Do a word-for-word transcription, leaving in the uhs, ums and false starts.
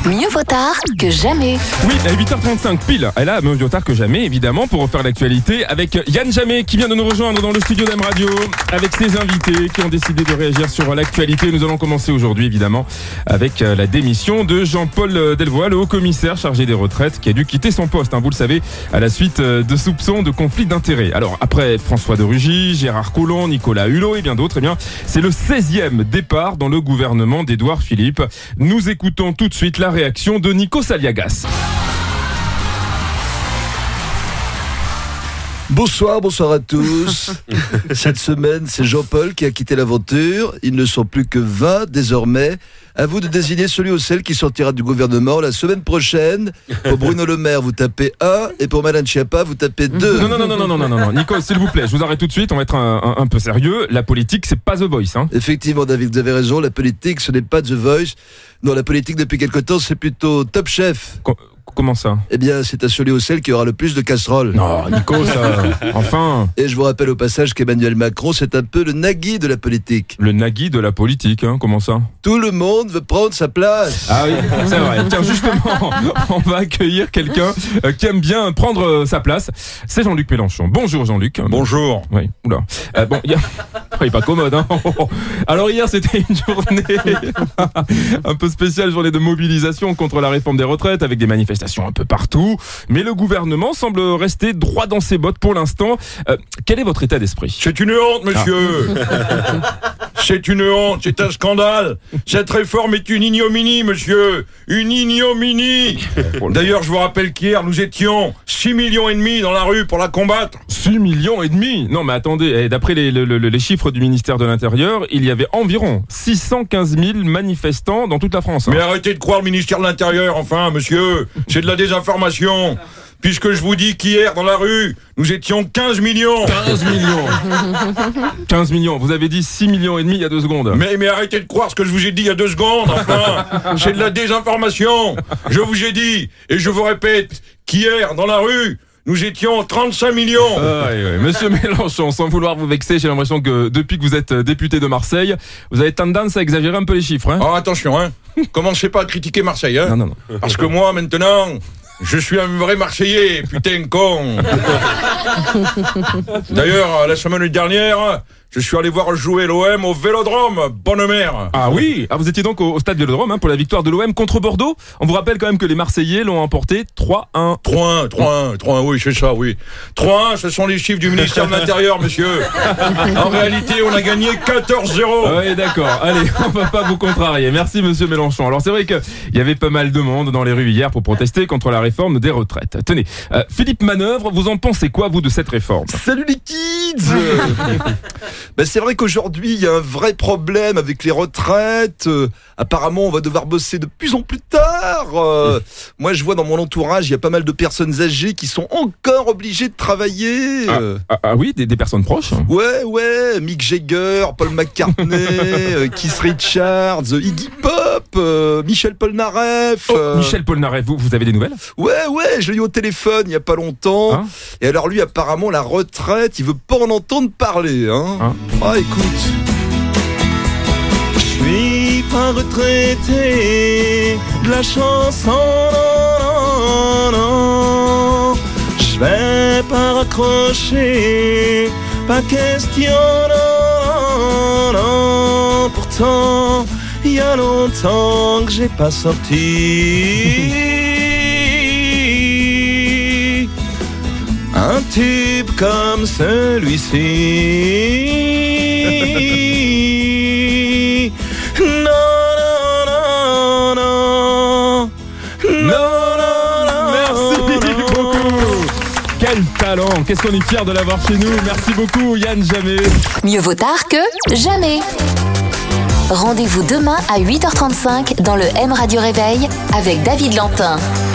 Mieux vaut tard que jamais. Oui, à huit heures trente-cinq pile, elle a mieux vaut tard que jamais, évidemment, pour refaire l'actualité avec Yann Jammet qui vient de nous rejoindre dans le studio d'M Radio, avec ses invités qui ont décidé de réagir sur l'actualité. Nous allons commencer aujourd'hui, évidemment, avec la démission de Jean-Paul Delevoye, le haut-commissaire chargé des retraites, qui a dû quitter son poste, hein, vous le savez, à la suite de soupçons de conflit d'intérêts. Alors, après François de Rugy, Gérard Collomb, Nicolas Hulot et bien d'autres, eh bien, c'est le seizième départ dans le gouvernement d'Édouard Philippe. Nous écoutons tout de suite la réaction de Nikos Aliagas. Bonsoir, bonsoir à tous. Cette semaine, c'est Jean-Paul qui a quitté l'aventure. Ils ne sont plus que vingt désormais. À vous de désigner celui ou celle qui sortira du gouvernement la semaine prochaine. Pour Bruno Le Maire, vous tapez un, et pour Madame Schiappa, vous tapez deux. Non, non, non, non, non, non, non, non. Nikos, s'il vous plaît, je vous arrête tout de suite. On va être un, un, un peu sérieux. La politique, c'est pas The Voice, hein. Effectivement, David, vous avez raison. La politique, ce n'est pas The Voice. Non, la politique, depuis quelque temps, c'est plutôt Top Chef. Co- Comment ça? Eh bien, c'est à celui ou celle qui aura le plus de casseroles. Non, Nikos, euh, enfin. Et je vous rappelle au passage qu'Emmanuel Macron, c'est un peu le Nagui de la politique. Le Nagui de la politique, hein, comment ça? Tout le monde veut prendre sa place. Ah oui, c'est vrai. Tiens, justement, on va accueillir quelqu'un euh, qui aime bien prendre euh, sa place. C'est Jean-Luc Mélenchon. Bonjour Jean-Luc. Bonjour. Oui, oula. Euh, bon, il y a... Il est pas commode, hein. Alors hier, c'était une journée un peu spéciale, journée de mobilisation contre la réforme des retraites, avec des manifestations un peu partout. Mais le gouvernement semble rester droit dans ses bottes pour l'instant. Euh, quel est votre état d'esprit? C'est une honte, monsieur. Ah. C'est une honte, c'est un scandale. Cette réforme est une ignominie, monsieur. Une ignominie. D'ailleurs, je vous rappelle qu'hier, nous étions six millions et demi dans la rue pour la combattre. six millions et demi? Non, mais attendez, d'après les, les, les chiffres du ministère de l'Intérieur, il y avait environ six cent quinze mille manifestants dans toute la France. Hein. Mais arrêtez de croire le ministère de l'Intérieur, enfin, monsieur. C'est de la désinformation. Puisque je vous dis qu'hier, dans la rue, nous étions quinze millions. quinze millions. quinze millions. Vous avez dit six millions et demi il y a deux secondes. Mais, mais arrêtez de croire ce que je vous ai dit il y a deux secondes, enfin. C'est de la désinformation. Je vous ai dit, et je vous répète, qu'hier, dans la rue, nous étions trente-cinq millions. Ah, oui, oui. Monsieur Mélenchon, sans vouloir vous vexer, j'ai l'impression que depuis que vous êtes député de Marseille, vous avez tendance à exagérer un peu les chiffres. Hein. Oh, attention, hein. Commencez pas à critiquer Marseille, hein. Non, non, non. Parce que moi, maintenant, je suis un vrai Marseillais, putain con. D'ailleurs, la semaine dernière, je suis allé voir jouer l'O M au Vélodrome, bonne mère. Ah oui, ah, vous étiez donc au, au stade Vélodrome hein, pour la victoire de l'O M contre Bordeaux. On vous rappelle quand même que les Marseillais l'ont emporté trois un. trois un, trois un, trois un, oui, c'est ça, oui. trois un, ce sont les chiffres du ministère de l'Intérieur, monsieur. En réalité, on a gagné quatorze zéro. Oui, d'accord. Allez, on va pas vous contrarier. Merci, monsieur Mélenchon. Alors, c'est vrai qu'il y avait pas mal de monde dans les rues hier pour protester contre la réforme des retraites. Tenez, euh, Philippe Manœuvre, vous en pensez quoi, vous, de cette réforme? Salut les kids. Ben c'est vrai qu'aujourd'hui, il y a un vrai problème avec les retraites. Euh, apparemment, on va devoir bosser de plus en plus tard. Euh, moi, je vois dans mon entourage, il y a pas mal de personnes âgées qui sont encore obligées de travailler. Ah, Euh, ah, ah oui, des, des personnes proches. Ouais, ouais, Mick Jagger, Paul McCartney, euh, Keith Richards, Iggy Pop, euh, Michel Polnareff. Oh, euh, Michel Polnareff, vous, vous avez des nouvelles? Ouais, ouais, je l'ai eu au téléphone il y a pas longtemps. Hein Et alors lui, apparemment, la retraite, il veut pas en entendre parler. Hein. Hein Ah, écoute. Je suis pas retraité de la chanson, non, non, non. Je vais pas raccrocher, pas question, non, non. Pourtant, il y a longtemps que j'ai pas sorti un tube comme celui-ci. Non, non, non, non. Non, non, non. Merci beaucoup. Quel talent. Qu'est-ce qu'on est fiers de l'avoir chez nous. Merci beaucoup, Yann Jammet. Mieux vaut tard que jamais. Rendez-vous demain à huit heures trente-cinq dans le M Radio Réveil avec David Lantin.